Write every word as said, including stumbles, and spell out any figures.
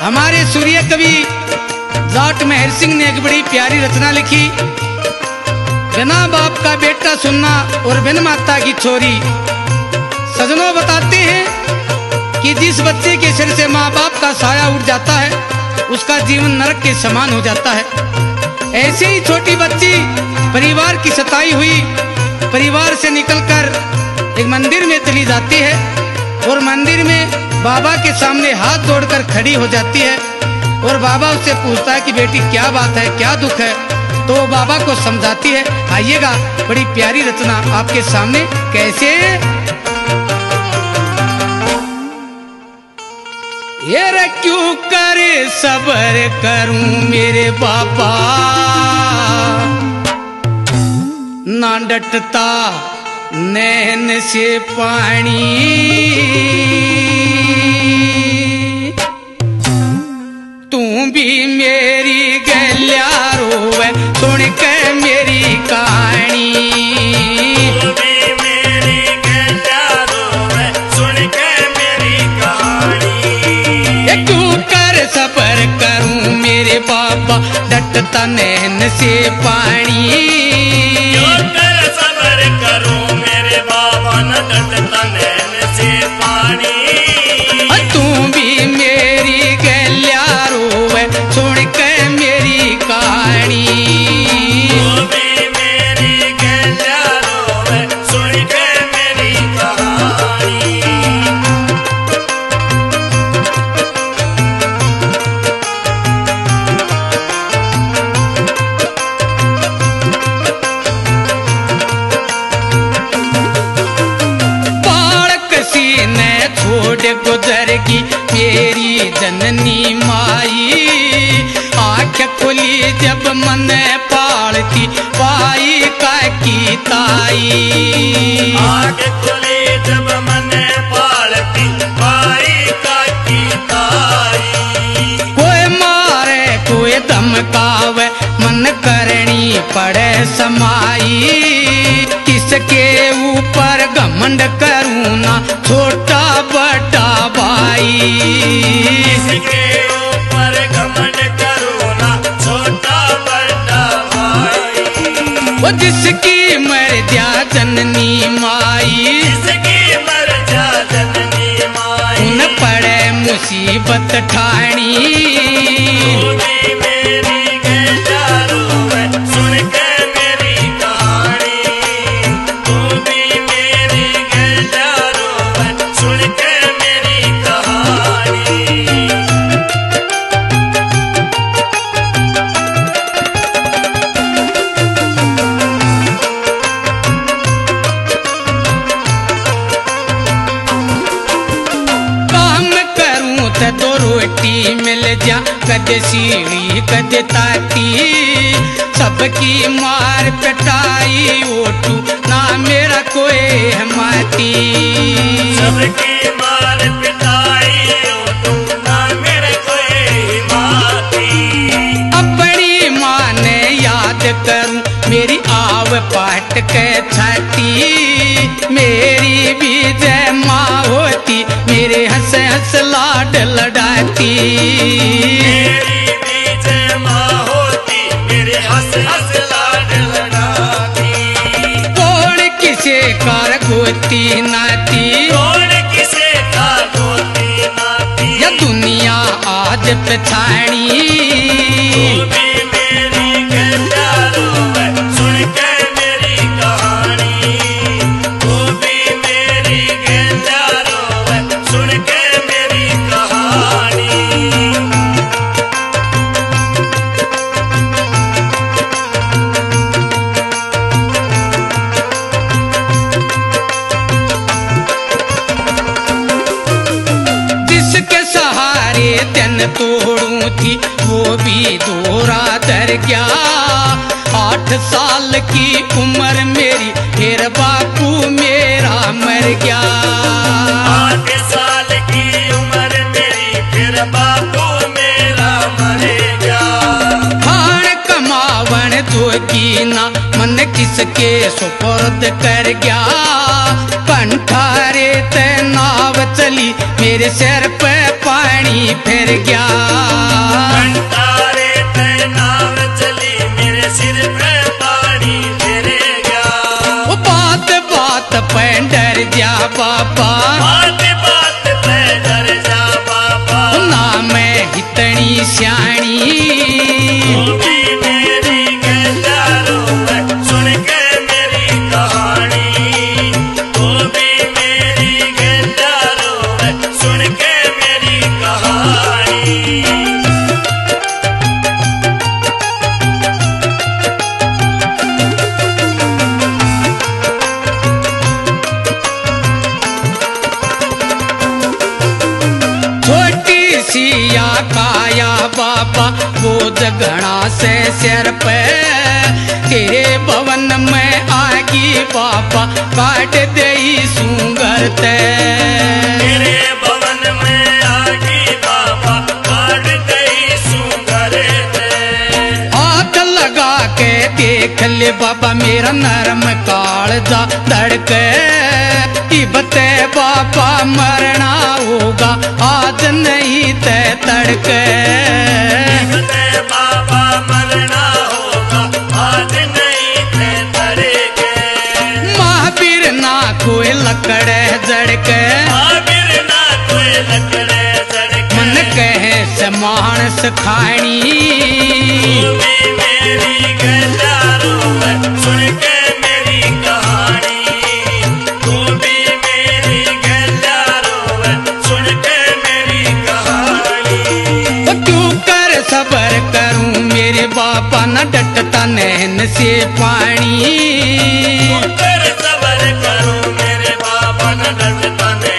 हमारे सूर्य कवि जाट मेहर सिंह ने एक बड़ी प्यारी रचना लिखी। बिना बाप का बेटा सुनना और बिन माता की छोरी। सजनों बताते हैं कि जिस बच्चे के सिर से माँ बाप का साया उठ जाता है उसका जीवन नरक के समान हो जाता है। ऐसे ही छोटी बच्ची परिवार की सताई हुई परिवार से निकलकर एक मंदिर में चली जाती है और मंदिर में बाबा के सामने हाथ जोड़कर खड़ी हो जाती है और बाबा उससे पूछता है कि बेटी क्या बात है, क्या दुख है। तो वो बाबा को समझाती है। आइएगा, बड़ी प्यारी रचना आपके सामने कैसे। ये रे क्यों करे सब्र करूं मेरे बाबा, ना डटता नैन से पानी। तू भी मेरी गल्या रोवे सुन के मेरी कहानी। तू भी मेरी गल्या रोवे सुन के मेरी कहानी। क्यों कर सब्र करूं मेरे बाबा, डटता नैन से पानी। क्यों कर सब्र करूं मेरे बाबा, न डटता नैन से पानी। तू भी मेरी गल्या रोवे सुन के मेरी कहानी। तू भी मेरी गल्या रोवे सुन के मेरी कहानी। गुजरगी मेरी जननी माई। आँख खुली जब मन पालती पाई का की ताई। आँख खुली जब मन पालती पाई का की ताई। कोई मारे कोई धमकावे मन करनी पड़े समाई। किसके ऊपर घमंड करूं ना छोटा बड़ा भाई। किसके ऊपर घमंड करूं ना छोटा बड़ा भाई। वो जिसकी मर्जा जननी माई, जिसकी मर्जा जननी माई। उन पड़े मुसीबत ठानी। तू भी मेरी गल्या रोवे सुन के मेरी कहानी। तू भी मेरी गल्या रोवे सुन के मेरी कहानी। काम करूं तो रोटी मिल जा, कदे सीढ़ी कदे ताती। सबकी मार पिटाई ओटू ना मेरा कोई है माती। सबकी मार पिटाई ओटू ना मेरे कोई माती। अपनी माँ ने याद करूं मेरी आव पाट के छाती। मेरी भी जय माँ होती मेरे हंस हंस लाड लड़ाती। मेरी भी जय माँ होती मेरे हंस हंस लाड लड़ाती। कौन किसे कार गोती नाती, कौन किसे का गोती नाती। या दुनिया आज पछाड़ी। तू भी मेरी गल्या रोवे सुन के मेरी कहानी। तू भी मेरी गल्या रोवे सुन के मेरी कहानी। जिसके सहारे दिन तोड़ू थी वो भी दोरा दर गया। आठ साल की उम्र मेरी फिर बापू मेरा मर गया। आठ साल की उम्र मेरी फिर बापू मेरा मरेगा। खान कमावन जोगी ना मन किसके सुपुर्द कर गया। पंठारे ते नाव चली मेरे सिर पे पाए पानी फिर गया। कंटारे ते नाव चली मेरे सिर पे पानी फिर गया। वो बात बात पे डर जा बाबा, बात बात पे डर जा बाबा। ना मैं इतनी स्याणी, तू भी मेरी गंजा रोवे सुन के मेरी कहानी। तू भी मेरी गंजा रोवे सुन के मेरी कहानी। छोटी सी या काया बाबा बोझ घड़ा से सिर पे, तेरे भवन में आगी बाबा काट दे सूंगर ते। तेरे भवन में आगी बाबा काट गई सुंदर ते। हाथ लगा के देख ले बाबा मेरा नरम कालजा धड़के, इबते बाबा मरना होगा आज नहीं ते तड़के। ते बाबा मरना होगा आज नहीं ते तड़के। महावीर ना कोई लकड़े जड़के, आबिर ना कोई लकड़े जड़के। मन कहे से मानस खानी, तू भी मेरी गंजा रोवे सुन के मेरी कहानी। तू भी मेरी गंजा रोवे सुन के मेरी कहानी। वो क्यों कर सबर करूं मेरे बाबा न डटता नैन से पानी। कर सबर करूं मेरे बाबा न डरता ने